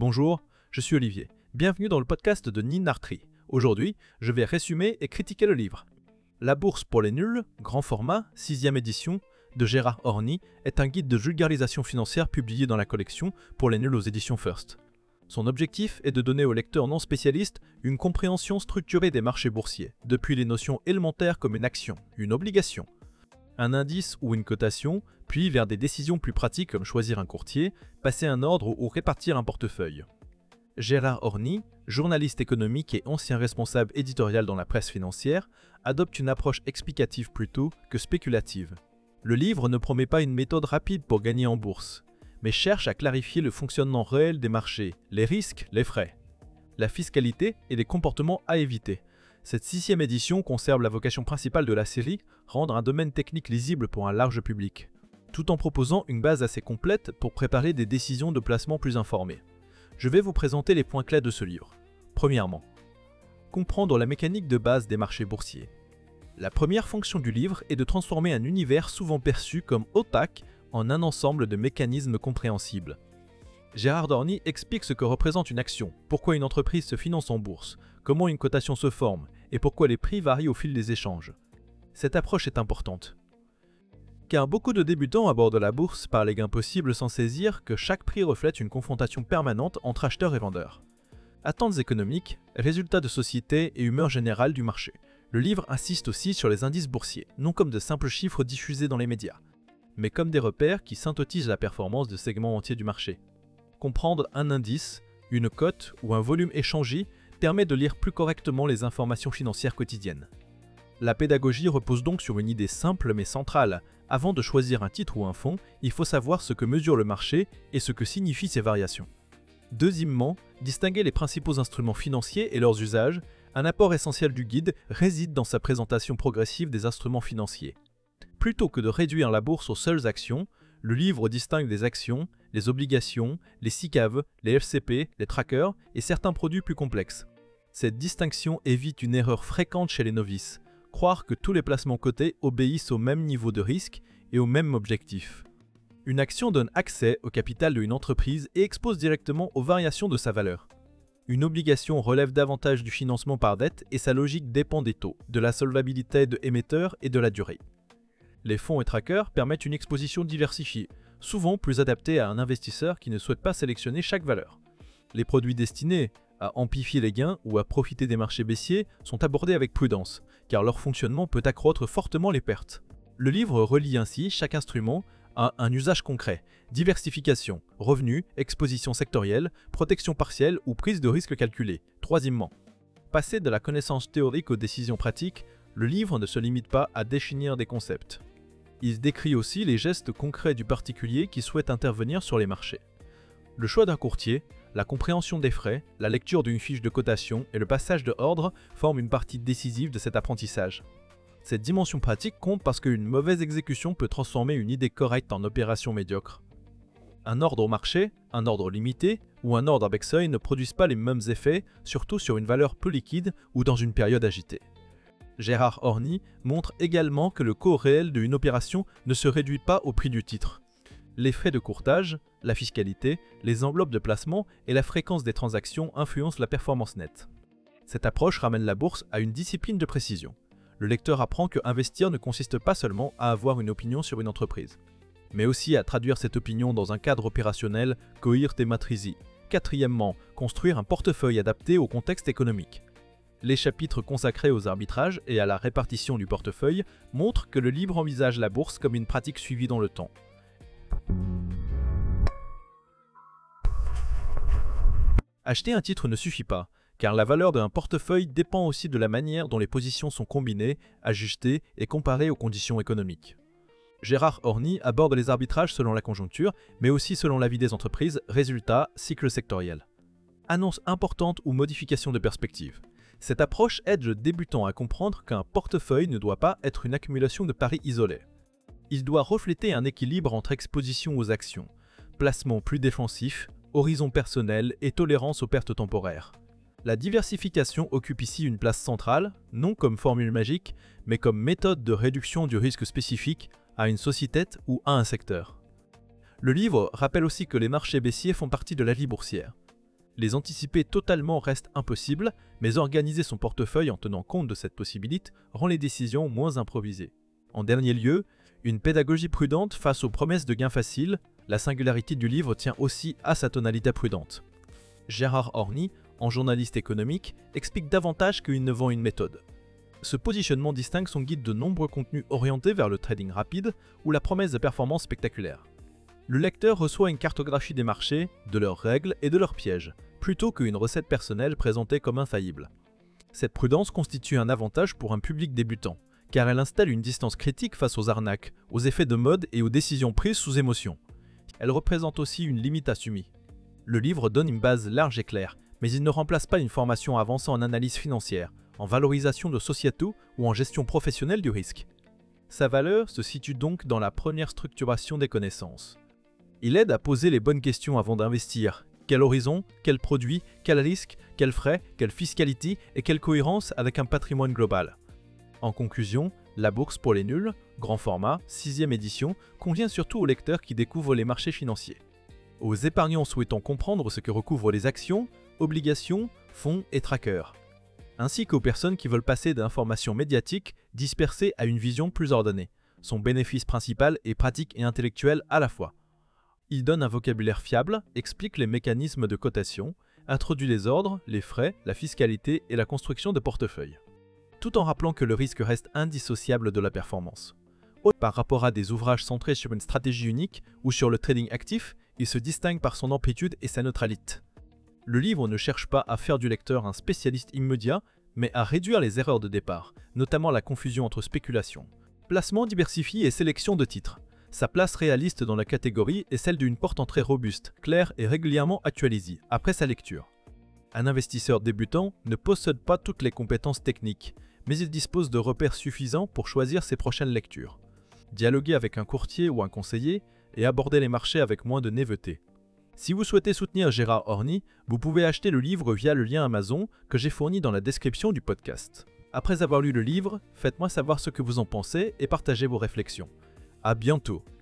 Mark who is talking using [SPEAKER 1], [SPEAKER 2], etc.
[SPEAKER 1] Bonjour, je suis Olivier. Bienvenue dans le podcast de Ninartri. Aujourd'hui, je vais résumer et critiquer le livre. La bourse pour les nuls, grand format, 6e édition, de Gérard Orny, est un guide de vulgarisation financière publié dans la collection pour les nuls aux éditions First. Son objectif est de donner aux lecteurs non spécialistes une compréhension structurée des marchés boursiers, depuis les notions élémentaires comme une action, une obligation, un indice ou une cotation, puis vers des décisions plus pratiques comme choisir un courtier, passer un ordre ou répartir un portefeuille. Gérard Orny, journaliste économique et ancien responsable éditorial dans la presse financière, adopte une approche explicative plutôt que spéculative. Le livre ne promet pas une méthode rapide pour gagner en bourse, mais cherche à clarifier le fonctionnement réel des marchés, les risques, les frais, la fiscalité et les comportements à éviter. Cette 6e édition conserve la vocation principale de la série, rendre un domaine technique lisible pour un large public, tout en proposant une base assez complète pour préparer des décisions de placement plus informées. Je vais vous présenter les points clés de ce livre. Premièrement, comprendre la mécanique de base des marchés boursiers. La première fonction du livre est de transformer un univers souvent perçu comme opaque en un ensemble de mécanismes compréhensibles. Gérard Orny explique ce que représente une action, pourquoi une entreprise se finance en bourse, comment une cotation se forme et pourquoi les prix varient au fil des échanges. Cette approche est importante, car beaucoup de débutants abordent la bourse par les gains possibles sans saisir que chaque prix reflète une confrontation permanente entre acheteurs et vendeurs. Attentes économiques, résultats de société et humeur générale du marché. Le livre insiste aussi sur les indices boursiers, non comme de simples chiffres diffusés dans les médias, mais comme des repères qui synthétisent la performance de segments entiers du marché. Comprendre un indice, une cote ou un volume échangé permet de lire plus correctement les informations financières quotidiennes. La pédagogie repose donc sur une idée simple mais centrale. Avant de choisir un titre ou un fonds, il faut savoir ce que mesure le marché et ce que signifient ces variations. Deuxièmement, distinguer les principaux instruments financiers et leurs usages. Un apport essentiel du guide réside dans sa présentation progressive des instruments financiers. Plutôt que de réduire la bourse aux seules actions, le livre distingue les actions, les obligations, les SICAV, les FCP, les trackers et certains produits plus complexes. Cette distinction évite une erreur fréquente chez les novices, croire que tous les placements cotés obéissent au même niveau de risque et au même objectif. Une action donne accès au capital d'une entreprise et expose directement aux variations de sa valeur. Une obligation relève davantage du financement par dette et sa logique dépend des taux, de la solvabilité de émetteurs et de la durée. Les fonds et trackers permettent une exposition diversifiée, souvent plus adaptée à un investisseur qui ne souhaite pas sélectionner chaque valeur. Les produits destinés à amplifier les gains ou à profiter des marchés baissiers sont abordés avec prudence, car leur fonctionnement peut accroître fortement les pertes. Le livre relie ainsi chaque instrument à un usage concret, diversification, revenus, exposition sectorielle, protection partielle ou prise de risque calculée. Troisièmement, passer de la connaissance théorique aux décisions pratiques, le livre ne se limite pas à définir des concepts. Il décrit aussi les gestes concrets du particulier qui souhaite intervenir sur les marchés. Le choix d'un courtier, la compréhension des frais, la lecture d'une fiche de cotation et le passage de ordre forment une partie décisive de cet apprentissage. Cette dimension pratique compte parce qu'une mauvaise exécution peut transformer une idée correcte en opération médiocre. Un ordre au marché, un ordre limité ou un ordre avec seuil ne produisent pas les mêmes effets, surtout sur une valeur peu liquide ou dans une période agitée. Gérard Orny montre également que le coût réel d'une opération ne se réduit pas au prix du titre. Les frais de courtage, la fiscalité, les enveloppes de placement et la fréquence des transactions influencent la performance nette. Cette approche ramène la bourse à une discipline de précision. Le lecteur apprend que investir ne consiste pas seulement à avoir une opinion sur une entreprise, mais aussi à traduire cette opinion dans un cadre opérationnel cohérent et maîtrisé. Quatrièmement, construire un portefeuille adapté au contexte économique. Les chapitres consacrés aux arbitrages et à la répartition du portefeuille montrent que le livre envisage la bourse comme une pratique suivie dans le temps. Acheter un titre ne suffit pas, car la valeur d'un portefeuille dépend aussi de la manière dont les positions sont combinées, ajustées et comparées aux conditions économiques. Gérard Orny aborde les arbitrages selon la conjoncture, mais aussi selon l'avis des entreprises, résultats, cycle sectoriel. Annonce importante ou modification de perspective. Cette approche aide le débutant à comprendre qu'un portefeuille ne doit pas être une accumulation de paris isolés. Il doit refléter un équilibre entre exposition aux actions, placement plus défensif, horizon personnel et tolérance aux pertes temporaires. La diversification occupe ici une place centrale, non comme formule magique, mais comme méthode de réduction du risque spécifique à une société ou à un secteur. Le livre rappelle aussi que les marchés baissiers font partie de la vie boursière. Les anticiper totalement reste impossible, mais organiser son portefeuille en tenant compte de cette possibilité rend les décisions moins improvisées. En dernier lieu, une pédagogie prudente face aux promesses de gains faciles, la singularité du livre tient aussi à sa tonalité prudente. Gérard Orny, en journaliste économique, explique davantage qu'il ne vend une méthode. Ce positionnement distingue son guide de nombreux contenus orientés vers le trading rapide ou la promesse de performance spectaculaire. Le lecteur reçoit une cartographie des marchés, de leurs règles et de leurs pièges, plutôt qu'une recette personnelle présentée comme infaillible. Cette prudence constitue un avantage pour un public débutant, car elle installe une distance critique face aux arnaques, aux effets de mode et aux décisions prises sous émotion. Elle représente aussi une limite assumée. Le livre donne une base large et claire, mais il ne remplace pas une formation avancée en analyse financière, en valorisation de sociétaux ou en gestion professionnelle du risque. Sa valeur se situe donc dans la première structuration des connaissances. Il aide à poser les bonnes questions avant d'investir. Quel horizon, quel produit, quel risque, quels frais, quelle fiscalité et quelle cohérence avec un patrimoine global. En conclusion, La bourse pour les nuls, grand format, 6e édition, convient surtout aux lecteurs qui découvrent les marchés financiers. Aux épargnants souhaitant comprendre ce que recouvrent les actions, obligations, fonds et trackers, ainsi qu'aux personnes qui veulent passer d'informations médiatiques dispersées à une vision plus ordonnée. Son bénéfice principal est pratique et intellectuel à la fois. Il donne un vocabulaire fiable, explique les mécanismes de cotation, introduit les ordres, les frais, la fiscalité et la construction de portefeuilles, tout en rappelant que le risque reste indissociable de la performance. Par rapport à des ouvrages centrés sur une stratégie unique ou sur le trading actif, il se distingue par son amplitude et sa neutralité. Le livre ne cherche pas à faire du lecteur un spécialiste immédiat, mais à réduire les erreurs de départ, notamment la confusion entre spéculation, placement diversifié et sélection de titres. Sa place réaliste dans la catégorie est celle d'une porte-entrée robuste, claire et régulièrement actualisée après sa lecture. Un investisseur débutant ne possède pas toutes les compétences techniques, mais il dispose de repères suffisants pour choisir ses prochaines lectures. Dialoguer avec un courtier ou un conseiller et aborder les marchés avec moins de naïveté. Si vous souhaitez soutenir Gérard Orny, vous pouvez acheter le livre via le lien Amazon que j'ai fourni dans la description du podcast. Après avoir lu le livre, faites-moi savoir ce que vous en pensez et partagez vos réflexions. À bientôt.